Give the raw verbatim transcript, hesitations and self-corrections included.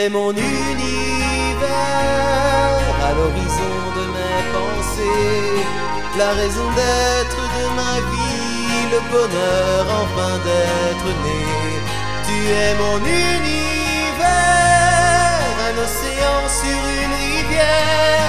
mon univers, à l'horizon de mes pensées, la raison d'être de ma vie, le bonheur enfin d'être né. Tu es mon univers, un océan sur une rivière,